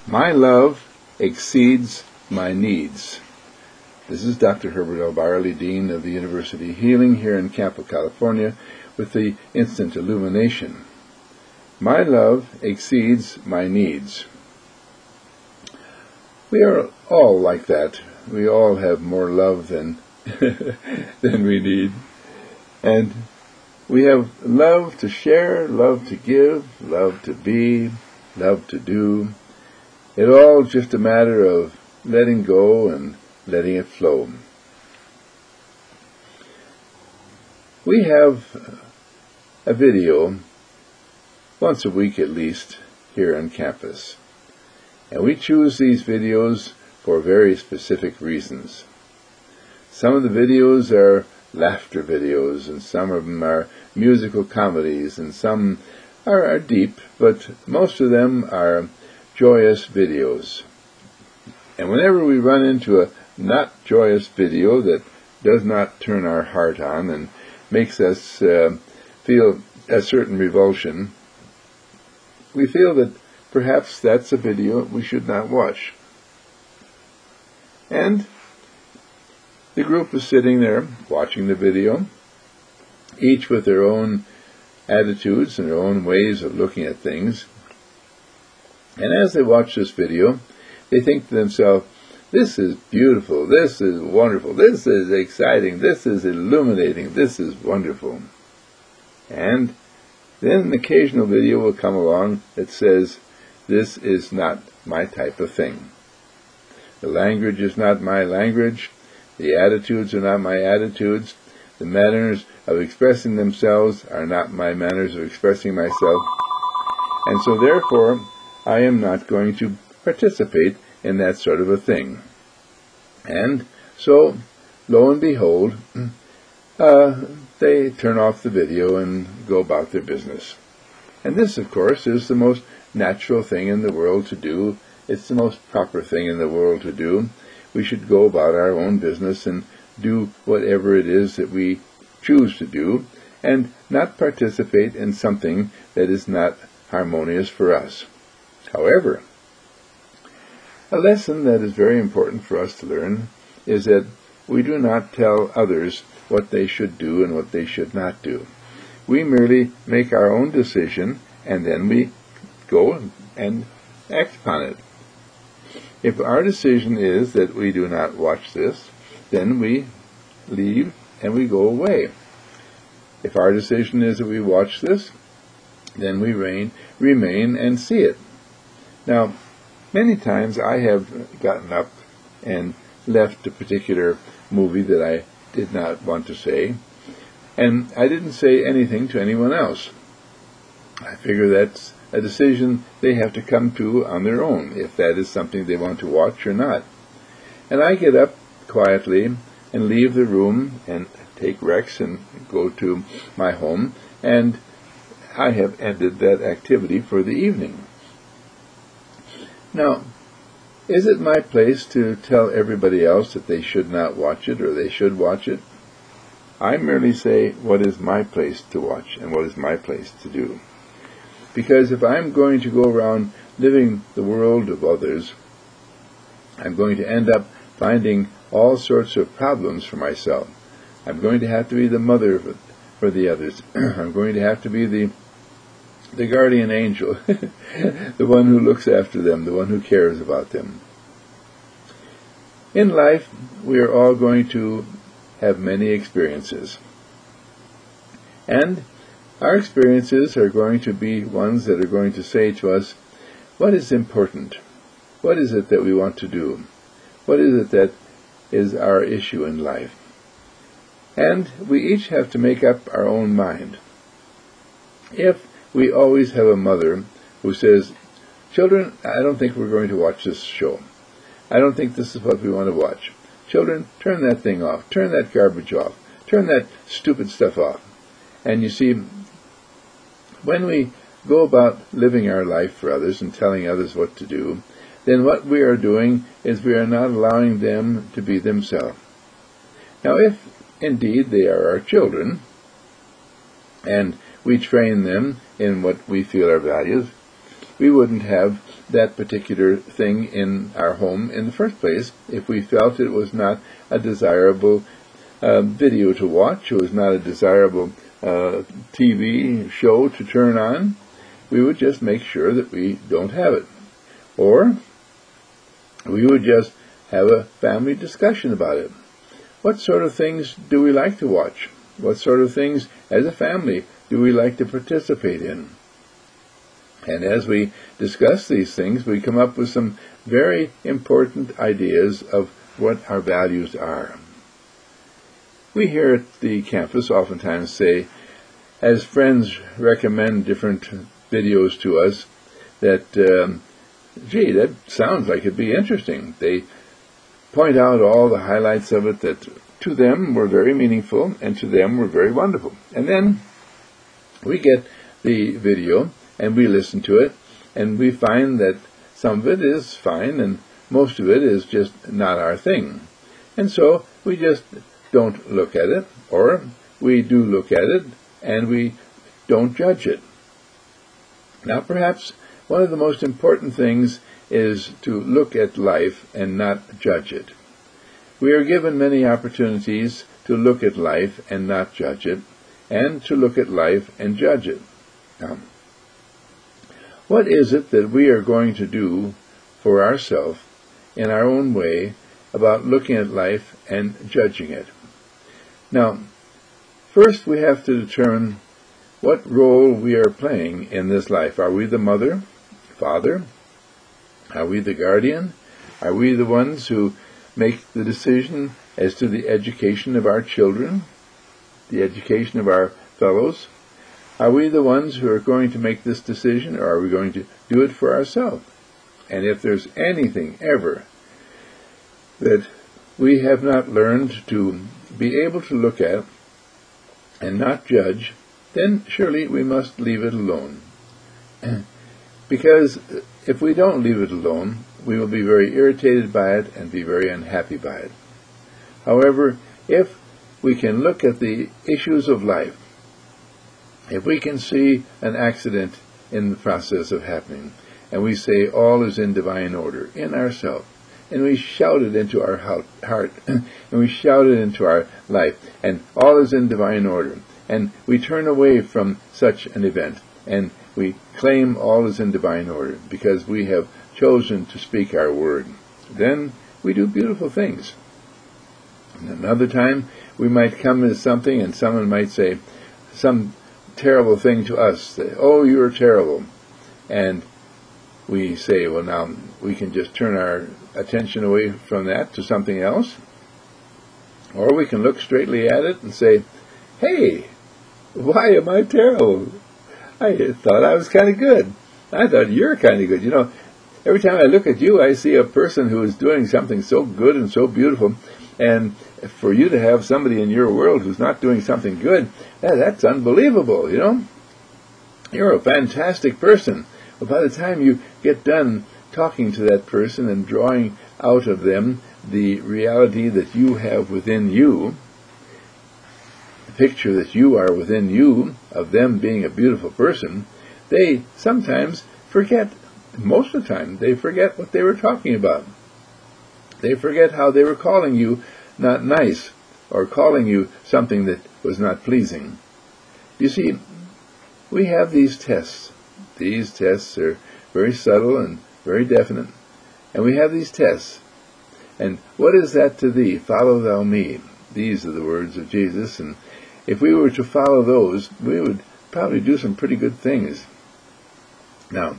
My love exceeds my needs. This is Dr. Herbert L. Byerly, Dean of the University of Healing here in Campo, California, with the instant illumination. My love exceeds my needs. We are all like that. We all have more love than we need. And we have love to share, love to give, love to be, love to do. It's all just a matter of letting go and letting it flow. We have a video once a week at least here on campus. And we choose these videos for very specific reasons. Some of the videos are laughter videos, and some of them are musical comedies, and some are deep, but most of them are joyous videos. And whenever we run into a not joyous video that does not turn our heart on and makes us feel a certain revulsion, we feel that perhaps that's a video we should not watch. And the group is sitting there watching the video, each with their own attitudes and their own ways of looking at things. And as they watch this video, they think to themselves, this is beautiful, this is wonderful, this is exciting, this is illuminating, this is wonderful. And then an occasional video will come along that says, this is not my type of thing. The language is not my language, the attitudes are not my attitudes, the manners of expressing themselves are not my manners of expressing myself, and so therefore I am not going to participate in that sort of a thing. And so, lo and behold, they turn off the video and go about their business. And this, of course, is the most natural thing in the world to do. It's the most proper thing in the world to do. We should go about our own business and do whatever it is that we choose to do, and not participate in something that is not harmonious for us. However, a lesson that is very important for us to learn is that we do not tell others what they should do and what they should not do. We merely make our own decision, and then we go and act upon it. If our decision is that we do not watch this, then we leave and we go away. If our decision is that we watch this, then we remain and see it. Now, many times I have gotten up and left a particular movie that I did not want to say, and I didn't say anything to anyone else. I figure that's a decision they have to come to on their own, if that is something they want to watch or not. And I get up quietly and leave the room and take Rex and go to my home, and I have ended that activity for the evening. Now, is it my place to tell everybody else that they should not watch it or they should watch it? I merely say what is my place to watch and what is my place to do. Because if I'm going to go around living the world of others, I'm going to end up finding all sorts of problems for myself. I'm going to have to be the mother for the others. I'm going to have to be the guardian angel, the one who looks after them, the one who cares about them. In life, we are all going to have many experiences. And our experiences are going to be ones that are going to say to us, what is important? What is it that we want to do? What is it that is our issue in life? And we each have to make up our own mind. If we always have a mother who says, children, I don't think we're going to watch this show. I don't think this is what we want to watch. Children, turn that thing off. Turn that garbage off. Turn that stupid stuff off. And you see, when we go about living our life for others and telling others what to do, then what we are doing is we are not allowing them to be themselves. Now, if indeed they are our children, and we train them in what we feel are values, we wouldn't have that particular thing in our home in the first place if we felt it was not a desirable video to watch, it was not a desirable TV show to turn on. We would just make sure that we don't have it. Or we would just have a family discussion about it. What sort of things do we like to watch? What sort of things, as a family, do we like to participate in? And as we discuss these things, we come up with some very important ideas of what our values are. We here at the campus oftentimes say, as friends recommend different videos to us, that, gee, that sounds like it'd be interesting. They point out all the highlights of it that to them were very meaningful and to them were very wonderful. And then we get the video and we listen to it and we find that some of it is fine and most of it is just not our thing. And so we just don't look at it, or we do look at it and we don't judge it. Now perhaps one of the most important things is to look at life and not judge it. We are given many opportunities to look at life and not judge it, and to look at life and judge it. Now, what is it that we are going to do for ourselves in our own way about looking at life and judging it? Now, first we have to determine what role we are playing in this life. Are we the mother, father? Are we the guardian? Are we the ones who make the decision as to the education of our children, the education of our fellows? Are we the ones who are going to make this decision, or are we going to do it for ourselves? And if there's anything ever that we have not learned to be able to look at and not judge, then surely we must leave it alone. Because if we don't leave it alone, we will be very irritated by it and be very unhappy by it. However, if we can look at the issues of life, if we can see an accident in the process of happening, and we say all is in divine order in ourselves, and we shout it into our heart, and we shout it into our life, and all is in divine order, and we turn away from such an event, and we claim all is in divine order, because we have chosen to speak our word, then we do beautiful things. And another time, we might come to something, and someone might say some terrible thing to us, say, oh, you're terrible, and we say, well, now we can just turn our attention away from that to something else, or we can look straightly at it and say, hey, why am I terrible? I thought I was kind of good. I thought you're kind of good. You know, every time I look at you, I see a person who is doing something so good and so beautiful, and for you to have somebody in your world who's not doing something good, that's unbelievable, you know. You're a fantastic person. But by the time you get done talking to that person and drawing out of them the reality that you have within you, the picture that you are within you of them being a beautiful person, they sometimes forget, most of the time, they forget what they were talking about. They forget how they were calling you not nice, or calling you something that was not pleasing. You see, we have these tests. These tests are very subtle and very definite. And we have these tests. And what is that to thee? Follow thou me. These are the words of Jesus. And if we were to follow those, we would probably do some pretty good things. Now,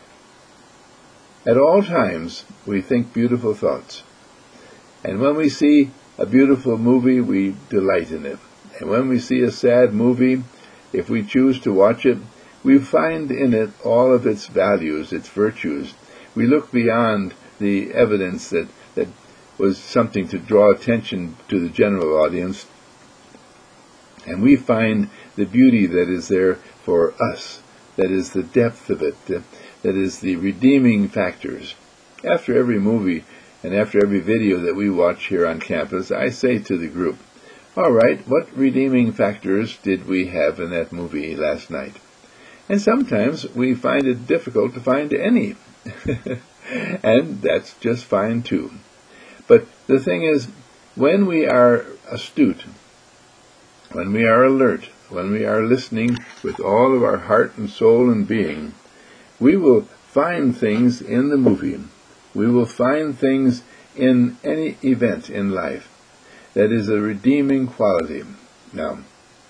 at all times, we think beautiful thoughts. And when we see a beautiful movie, we delight in it. And when we see a sad movie, if we choose to watch it, we find in it all of its values, its virtues. We look beyond the evidence that was something to draw attention to the general audience, and we find the beauty that is there for us, that is the depth of it, that is the redeeming factors. After every movie and after every video that we watch here on campus, I say to the group, all right, what redeeming factors did we have in that movie last night? And sometimes we find it difficult to find any. And that's just fine too. But the thing is, when we are astute, when we are alert, when we are listening with all of our heart and soul and being, we will find things in the movie. We will find things in any event in life that is a redeeming quality. Now,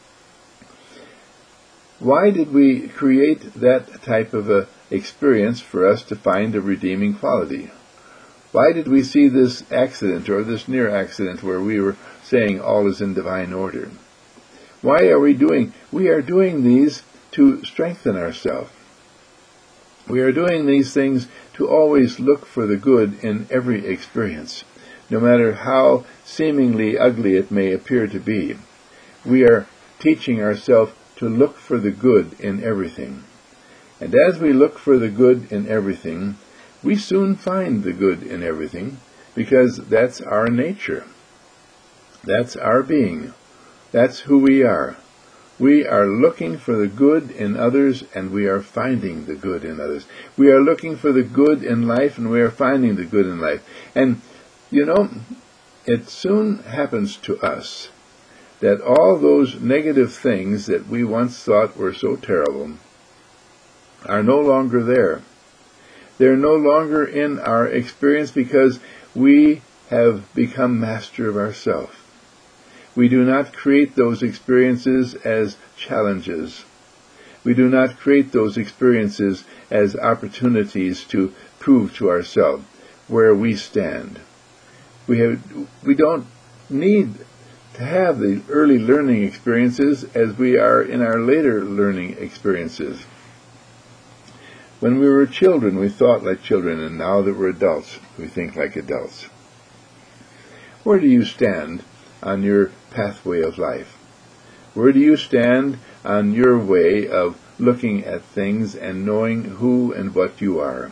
why did we create that type of a experience for us to find a redeeming quality? Why did we see this accident or this near accident where we were saying all is in divine order? Why are we doing? We are doing these to strengthen ourselves. We are doing these things to always look for the good in every experience, no matter how seemingly ugly it may appear to be. We are teaching ourselves to look for the good in everything. And as we look for the good in everything, we soon find the good in everything, because that's our nature. That's our being. That's who we are. We are looking for the good in others, and we are finding the good in others. We are looking for the good in life, and we are finding the good in life. And, it soon happens to us that all those negative things that we once thought were so terrible are no longer there. They're no longer in our experience because we have become master of ourselves. We do not create those experiences as challenges. We do not create those experiences as opportunities to prove to ourselves where we stand. We don't need to have the early learning experiences as we are in our later learning experiences. When we were children, we thought like children, and now that we're adults, we think like adults. Where do you stand on your pathway of life? Where do you stand on your way of looking at things and knowing who and what you are?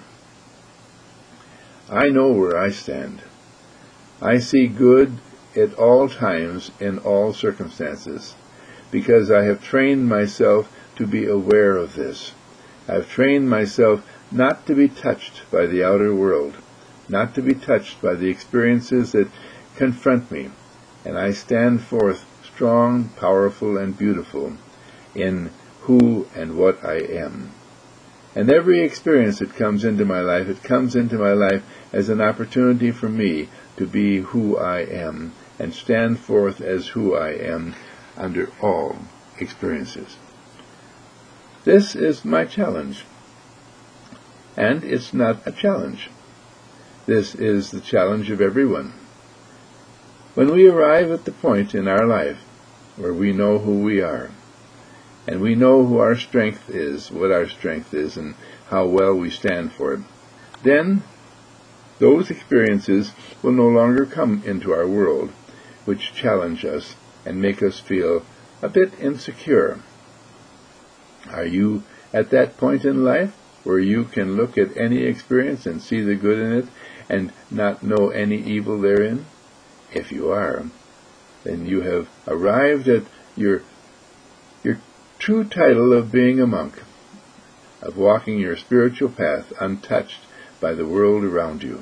I know where I stand. I see good at all times in all circumstances, because I have trained myself to be aware of this. I've trained myself not to be touched by the outer world, not to be touched by the experiences that confront me, and I stand forth strong, powerful, and beautiful in who and what I am. And every experience that comes into my life, it comes into my life as an opportunity for me to be who I am and stand forth as who I am under all experiences. This is my challenge. And it's not a challenge. This is the challenge of everyone. When we arrive at the point in our life where we know who we are, and we know who our strength is, what our strength is, and how well we stand for it, then those experiences will no longer come into our world, which challenge us and make us feel a bit insecure. Are you at that point in life where you can look at any experience and see the good in it and not know any evil therein? If you are, then you have arrived at your true title of being a monk, of walking your spiritual path untouched by the world around you.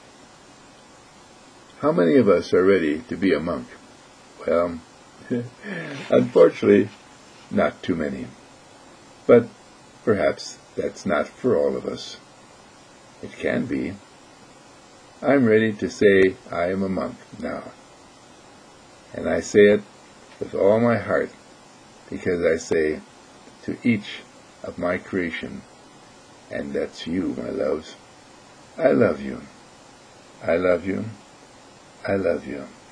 How many of us are ready to be a monk? Well, unfortunately, not too many. But perhaps that's not for all of us. It can be. I'm ready to say I am a monk now. And I say it with all my heart, because I say to each of my creation, and that's you, my loves, I love you. I love you. I love you.